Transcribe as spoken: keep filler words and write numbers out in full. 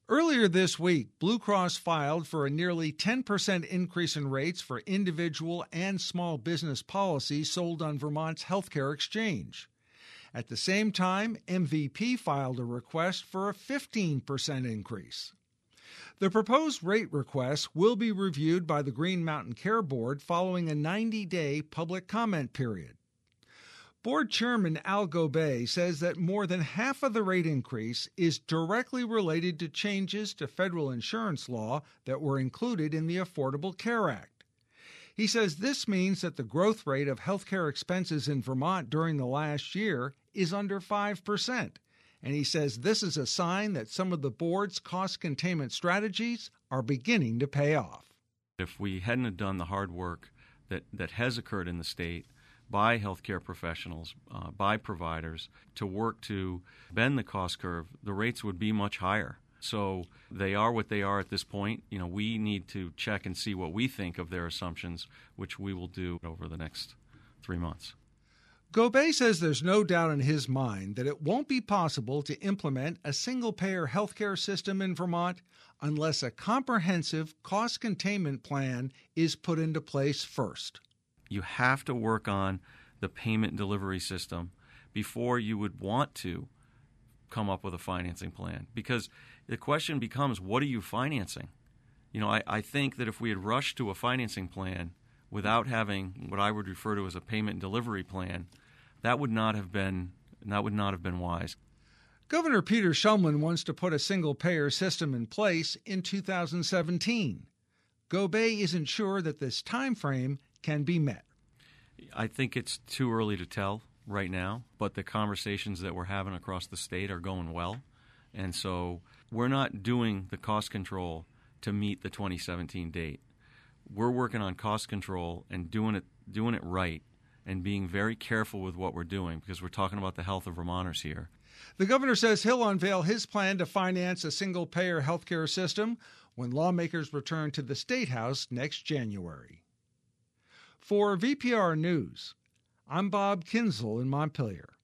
Earlier this week, Blue Cross filed for a nearly ten percent increase in rates for individual and small business policies sold on Vermont's healthcare exchange. At the same time, M V P filed a request for a fifteen percent increase. The proposed rate request will be reviewed by the Green Mountain Care Board following a ninety-day public comment period. Board Chairman Al Gobay says that more than half of the rate increase is directly related to changes to federal insurance law that were included in the Affordable Care Act. He says this means that the growth rate of healthcare expenses in Vermont during the last year is under five percent, and he says this is a sign that some of the board's cost containment strategies are beginning to pay off. If we hadn't have done the hard work that, that has occurred in the state by healthcare professionals, uh, by providers, to work to bend the cost curve, the rates would be much higher. So they are what they are at this point. You know, we need to check and see what we think of their assumptions, which we will do over the next three months. Gobay says there's no doubt in his mind that it won't be possible to implement a single-payer healthcare system in Vermont unless a comprehensive cost containment plan is put into place first. You have to work on the payment delivery system before you would want to come up with a financing plan. Because the question becomes, what are you financing? You know, I, I think that if we had rushed to a financing plan without having what I would refer to as a payment and delivery plan, that would not have been that would not have been wise. Governor Peter Shumlin wants to put a single-payer system in place in two thousand seventeen. Gobay isn't sure that this time frame can be met. I think it's too early to tell right now, but the conversations that we're having across the state are going well. And so we're not doing the cost control to meet the twenty seventeen date. We're working on cost control and doing it doing it right and being very careful with what we're doing because we're talking about the health of Vermonters here. The governor says he'll unveil his plan to finance a single-payer healthcare system when lawmakers return to the State House next January. For V P R News, I'm Bob Kinzel in Montpelier.